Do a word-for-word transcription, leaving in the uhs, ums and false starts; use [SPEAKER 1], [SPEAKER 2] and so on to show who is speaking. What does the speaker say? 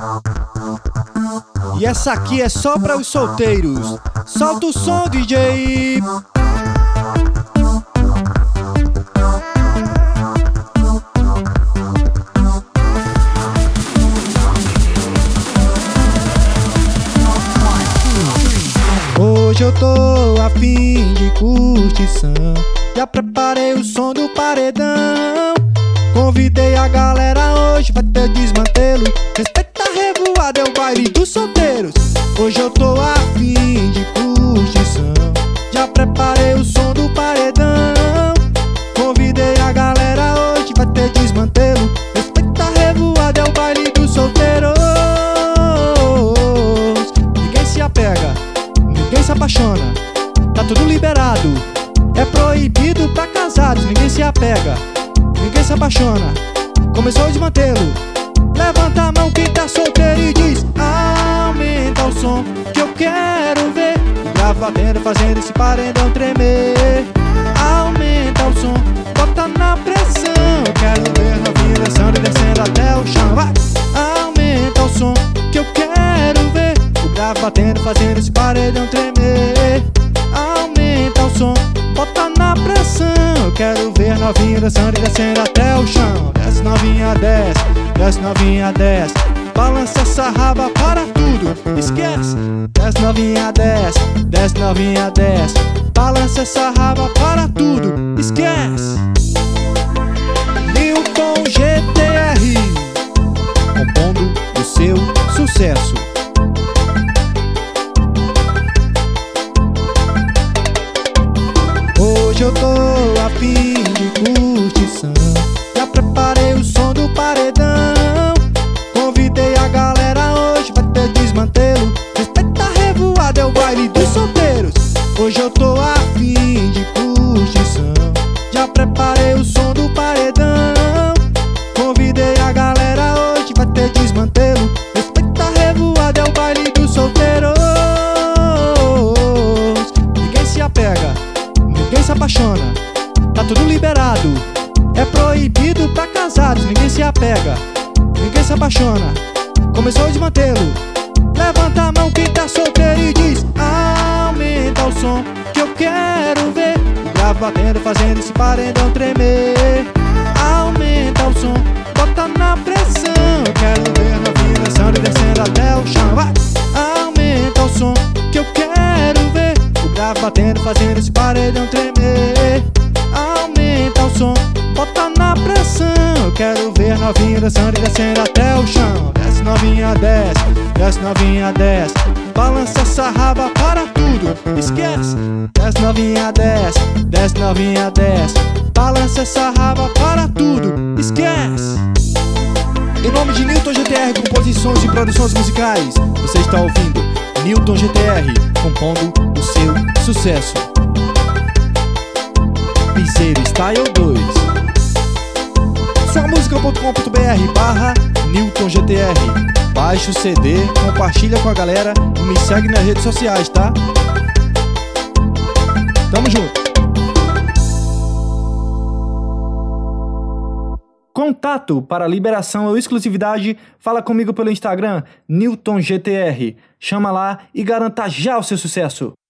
[SPEAKER 1] E essa aqui é só pra os solteiros. Solta o som, D J. Hoje eu tô a fim de curtição. Já preparei o som do paredão. Convidei a galera, hoje vai ter desmantelo. Respeita a revoada, é o baile dos solteiros. Hoje eu tô a fim de curtição. Já preparei o som do paredão. Convidei a galera, hoje vai ter desmantelo. Respeita a revoada, é o baile dos solteiros. Ninguém se apega, ninguém se apaixona, tá tudo liberado. É proibido pra casados, ninguém se apega, ninguém se apaixona. Começou o desmantelo. Levanta a mão quem tá solteiro e diz: aumenta o som que eu quero ver. O grave batendo, fazendo esse paredão tremer. Aumenta o som, bota na pressão. Eu quero ver novinha dançando e descendo até o chão. Vai! Aumenta o som que eu quero ver. O grave batendo, fazendo esse paredão tremer. Aumenta o som, bota na pressão. Eu quero ver novinha dançando e descendo até o chão. Desce novinha, desce, desce novinha, desce. Balança essa raba para tudo, esquece. Desce novinha, desce, desce novinha, desce. Balança essa raba para tudo, esquece. Newton G T R, compondo o seu sucesso. Hoje eu tô a fim de curtição. Já preparei o som do paredão. Convidei a galera, hoje vai ter desmantelo. Respeita a revoada, é o baile dos solteiros. Hoje eu tô a fim de curtição. Já preparei o som do paredão. Convidei a galera, hoje vai ter desmantelo. Respeita a revoada, é o baile dos solteiros. Ninguém se apega, ninguém se apaixona, tá tudo liberado. É proibido pra casados, ninguém se apega, ninguém se apaixona. Começou o desmantelo. Levanta a mão quem tá solteiro e diz: aumenta o som que eu quero ver. O grave batendo, fazendo esse paredão tremer. Aumenta o som, bota na pressão. Eu quero ver novinha dançando e descendo até o chão. Vai! Aumenta o som que eu quero ver. O grave batendo, fazendo esse paredão tremer. Aumenta o som, bota na pressão. Eu quero ver novinha dançando e descendo até o chão. Desce novinha, desce, desce novinha, desce. Balança essa raba para tudo, esquece. Desce novinha, desce, desce novinha, desce. Balança essa raba para tudo, esquece. Em nome de Newton G T R, composições e produções musicais, você está ouvindo Newton G T R, compondo o seu sucesso. Piseiro Style dois. sua música ponto com ponto br barra Newton G T R. Baixe o C D, compartilha com a galera e me segue nas redes sociais, tá? Tamo junto. Contato para liberação ou exclusividade, fala comigo pelo Instagram, Newton G T R. Chama lá e garanta já o seu sucesso.